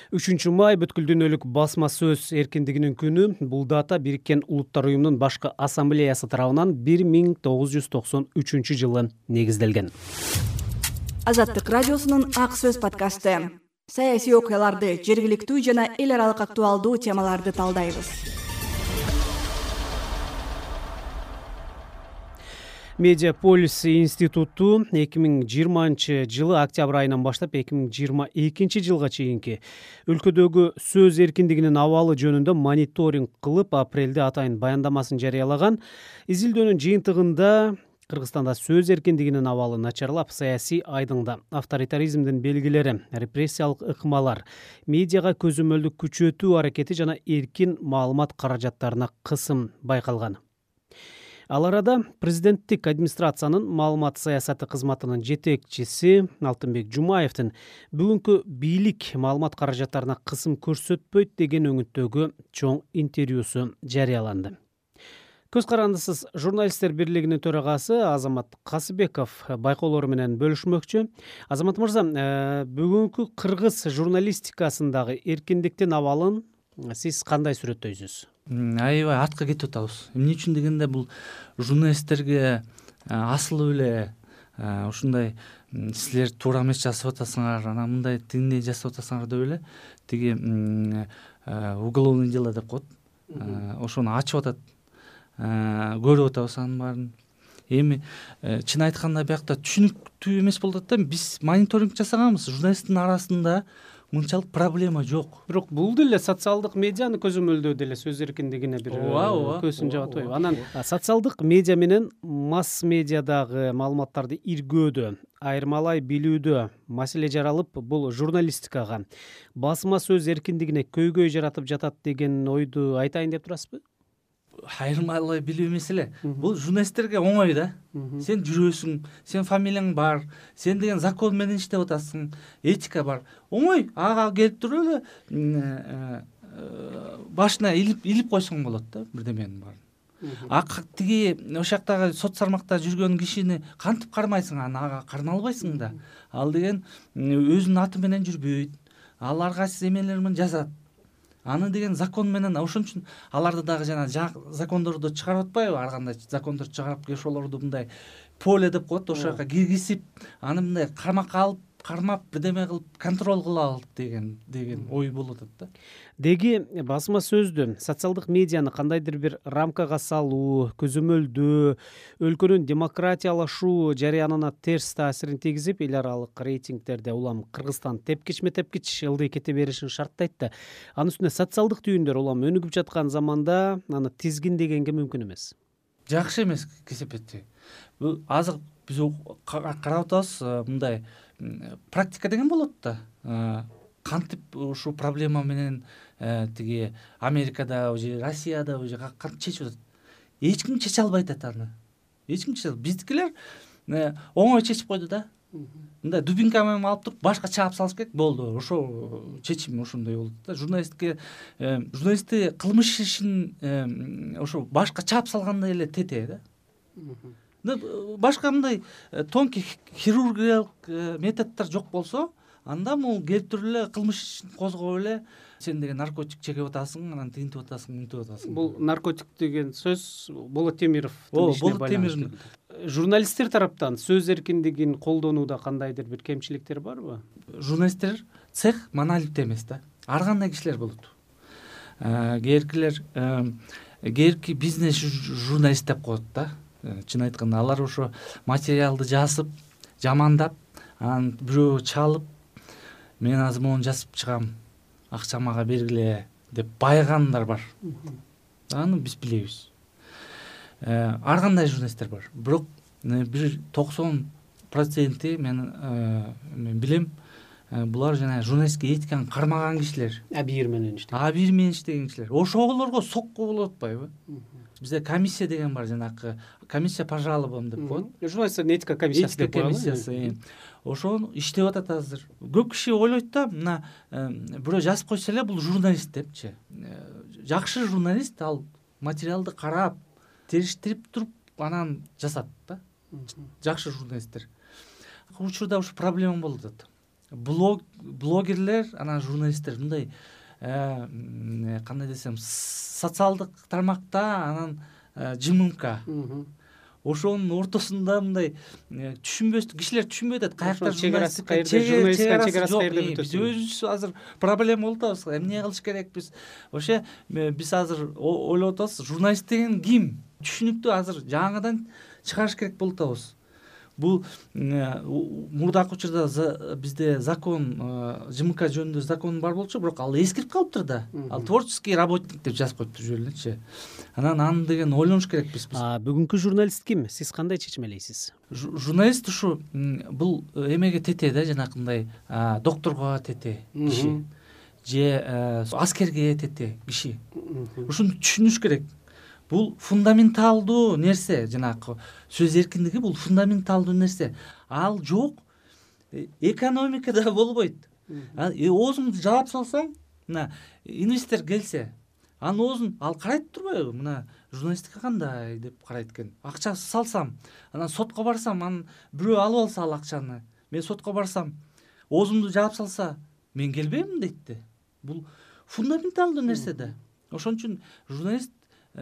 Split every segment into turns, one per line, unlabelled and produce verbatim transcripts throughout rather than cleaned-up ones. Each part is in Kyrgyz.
үчүнчү май бүткүл дүйнөлүк басма сөз эркиндигинин күнү. Бул дата Бириккен Улуттар уюмунун башкы ассамблеясы тарабынан бир миң тогуз жүз токсон үчүнчү жылы негизделген.
Азаттык радиосунун ак сөз подкасты. Саясий окуяларды, жергиликтүү жана эл аралык актуалдуу темаларды талдайбыз.
Медиаполис институту эки миң жыйырманчы жылы октябрь айынан баштап эки миң жыйырма экинчи жылга чейинки өлкөдөгү сөз эркиндигинин абалы жөнүндө мониторинг кылып, апрелде атайын баяндамасын жарыялаган. Изилдөөнүн жыйынтыгында Кыргызстанда сөз эркиндигинин абалы начарлап, саясий айдыңда авторитаризмдин белгилери, репрессиялык ыкмалар, медиага көзөмөлдүк күчөтүү аракети жана эркин маалымат каражаттарына кысым байкалган. Ал арада президенттик администрациянын маалымат саясаты кызматынын жетекчиси Алтынбек Жумаевдин бүгүнкү бийлик маалымат каражаттарына кысым көрсөтпөйт деген өңүттөгү чоң интервьюсу жарыяланды. Көз карандысыз журналисттер бирлигинин төрагасы Азамат Касыбеков байкоолору менен бөлүшмөкчү. Азамат мырза, бүгүнкү кыргыз журналистикасындагы эркиндиктин абалын сиз кандай сүрөттөйсүз?
Аябай артка кетип атабыз. Эмне үчүн дегенде, бул журналисттерге асылы эле ушундай силер туура эмес жасап атасыңар, анан мындай тигиндей жасап атасыңар деп эле тиги уголовное дело деп коет. Ошону ачып атат. Көрүп атабыз анын баарын. Эми чын айтканда биякта түшүнүктүү эмес болуп атат да. Биз мониторинг жасаганбыз, журналисттин арасында мынчалык проблема жок.
Бирок бул деле социалдык медианы көзөмөлдөө деле сөз эркиндигине бир көзүн жаап атпайбы? Анан социалдык медиа менен масс медиадагы маалыматтарды иргөөдө, айырмалай билүүдө маселе жаралып, бул журналистикага, басма сөз эркиндигине көйгөй жаратып жатат деген ойду айтайын деп турасызбы?
Айырмалай билүү эмес эле. Бул журналисттерге оңой да. Сен жүрөсүң, сен фамилияң бар, сен деген закон менен иштеп атасың, этика бар. Оңой, ага келип туруп эле башына илип илип койсоң болот да, бирдеменин баарын. А тиги ошол жактагы соц тармакта жүргөн кишини кантип кармайсың, аны ага кармалбайсың да. Ал деген өзүнүн аты менен жүрбөйт. Ал ар кайсы эмелер менен жазат. Аны деген закон менен, ошон үчүн аларды дагы жана закондорду чыгарып атпайбы? Ар кандай закондор чыгарып ошолорду мындай поле деп коет, ошол жака киргизип, аны мындай кармакка алып, кармап, бирдеме кылып, контроль кылалы деген деген ой болуп атат да.
Деги басма сөздү, социалдык медианы кандайдыр бир рамкага салуу, көзөмөлдөө, өлкөнүн демократиялашуу жарыянына терс таасирин тийгизип, эл аралык рейтингдерде улам Кыргызстан тепкичме тепкич ылдый кете беришин шарттайт да. Анын үстүнө социалдык түйүндөр улам өнүгүп жаткан заманда аны тизгиндегенге мүмкүн эмес.
Жакшы эмес кесепетти. Бул азыр биз карап атабыз, мындай практика деген болот да. Кантип ушул проблема менен тиги Америкада же Россияда же кантип чечип атат? Эч ким чече албайт аны. Эч ким чече албайт. Биздикилер оңой чечип койду да. Мындай дубинка менен алып туруп башка чаап салыш керек, болду. Ошо чечим ошондой болот да. Журналистке журналистти кылмыш ишин ошо башка чаап салгандай эле тете да. Башка мындай тонкий хирургиялык методдор жок болсо, анда могу келип туруп эле кылмыш ишин козгоп эле сен деген наркотик чегип атасың, анан тигинтип атасың, мынтип атасың.
Бул наркотик деген сөз Болот Темировдун
ишине байланыштуу.
Журналисттер тараптан сөз эркиндигин колдонууда кандайдыр бир кемчиликтер барбы?
Журналисттер цех монолит эмес да. Ар кандай кишилер болот. Кээкилер кээки бизнес журналист деп коет да. Чын айтканда алар ошо материалды жазып, жамандап, анан бирөө чалып, мен азыр мону жазып чыгам, акча мага бергиле деп байыгандар бар. Аны биз билебиз. Ар кандай журналисттер бар. Бирок бир токсон проценти мен мен билем, булар жана журналистке этиканы кармаган кишилер.
Абийир менен иштеген.
Абийир менен иштеген кишилер. Ошолорго сокку болуп атпайбы? Бизде комиссия деген бар, жанакы комиссия по жалобам деп коет.
Журналисттин этика комиссиясы деп коет.
Комиссиясы. Ошону иштеп атат азыр. Көп киши ойлойт да, мына бирөө жазып койсо эле бул журналист депчи. Жакшы журналист ал материалды карап, териштирип туруп анан жасат да. Жакшы журналисттер. Учурда ушу проблема болуп атат. блог блогерлер анан журналисттер мындай кандай десем социалдык тармакта анан жмк ошонун ортосунда мындай түшүнбөстүк кишилер түшүнбөй атат каякта
чегарасы каерде журналисттиканын чегарасы каерде бүтөт.
биз өзүбүз азыр проблема болуп атабыз, эмне кылыш керекпиз. Ошо биз азыр ойлоп атабыз, журналист деген ким? Түшүнүктүү азыр жаңыдан чыгарыш керек болуп атабыз. Бул мурдакы учурда бизде закон жмк жөнүндө закон бар болчу, бирок ал эскирип калыптыр да. Ал творческий работник деп жазып коюптур жөн элекчи. Анан аны деген ойлонуш керекпиз биз.
Бүгүнкү журналист ким? Сиз кандай чечмелейсиз?
Журналист ушу бул эмеге тете да, жанакындай докторго тете киши же аскерге тете киши. Ушуну түшүнүш керек. Бул фундаменталдуу нерсе, жанагы сөз эркиндиги бул фундаменталдуу нерсе. Ал жок, экономикада болбойт. Оозуңду жаап салсаң, мына инвестор келсе, анын оозун ал карайт турбайбы? Мына журналистика кандай деп карайт экен. Акча салсам, анан сотко барсам, анан бирөө алып алса ал акчаны, мен сотко барсам, оозумду жаап салса, мен келбеймин дейт да. Бул фундаменталдуу нерсе да. Ошон үчүн журналист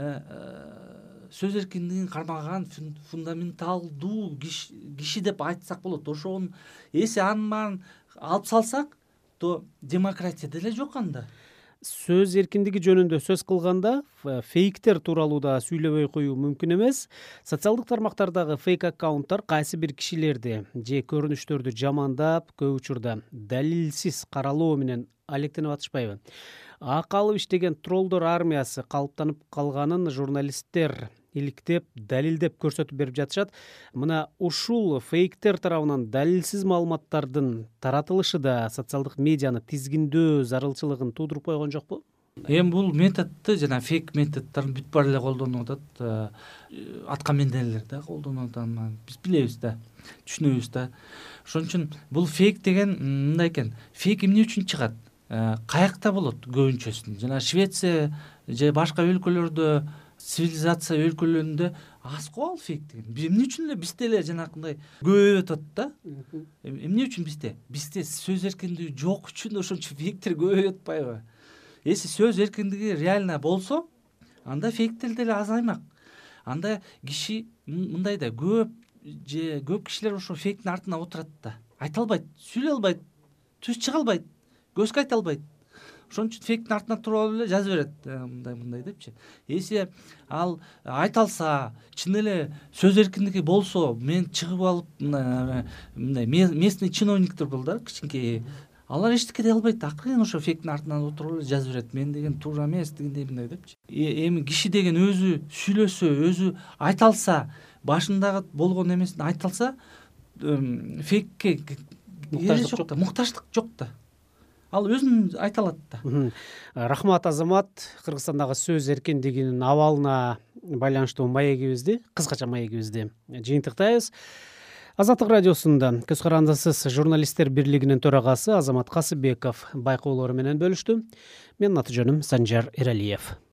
сөз эркиндигин кармаган фундаменталдуу киши деп айтсак болот. Ошонун эси анын баарын алып салсак, то демократия деле жок анда.
Сөз эркиндиги жөнүндө сөз кылганда фейктер тууралуу да сүйлөбөй коюу мүмкүн эмес. Социалдык тармактардагы фейк аккаунттар кайсы бир кишилерди же көрүнүштөрдү жамандап, көп учурда далилсиз каралоо менен алектенип атышпайбы? Ак алып иштеген троллдор армиясы калыптанып калганын журналисттер иликтеп, далилдеп көрсөтүп берип жатышат. Мына ушул фейктер тарабынан далилсиз маалыматтардын таратылышы да социалдык медианы тизгиндөө зарылчылыгын туудуруп койгон жокпу?
Эми бул методду жана фейк методдорун бүт баары эле колдонуп атат. Аткамендерлер да колдонуп атат. Биз билебиз да, түшүнөбүз да. Ошон үчүн бул фейк деген мындай экен. Фейк эмне үчүн чыгат? Каякта болот көбүнчөсүн. Жана Швеция же башка өлкөлөрдө, цивилизация өлкөлөрүндө аз го ал фейк деген. Эмне үчүн эле бизде эле жанакындай көбөйүп атат да? Эмне үчүн бизде? Бизде сөз эркиндиги жок үчүн ошон үчүн фейктер көбөйүп атпайбы? Эси сөз эркиндиги реально болсо, анда фейктер деле азаймак. Анда киши мындай да көп же көп кишилер ошо фейктин артына отурат да. Айта албайт, сүйлөй албайт, түз чыга албайт, көзгө айта албайт. Ошон үчүн фейктин артына туруп алып эле жаза берет, мындай мындай депчи. Эси ал айта алса, чын эле сөз эркиндиги болсо, мен чыгып алып мындай местный чиновниктер бол да, кичинекей. Алар эчтеке дей албайт. Акырын ошо фейктин артынан отуруп эле жаза берет. Мен деген туура эмес дегендей мындай депчи. Эми киши деген өзү сүйлөсө, өзү айта алса, башындагы болгон эмесин айта алса, фейкке муктаждык жок да, муктаждык жок да. Ал өзүн айта алат да.
Рахмат, Азамат. Кыргызстандагы сөз эркиндигинин абалына байланыштуу маегибизди, кыскача маегибизди жыйынтыктайбыз. Азаттык радиосунда көз карандысыз журналисттер бирлигинин төрагасы Азамат Касыбеков байкоолору менен бөлүштү. Менин аты жөнүм Санжар Эралиев.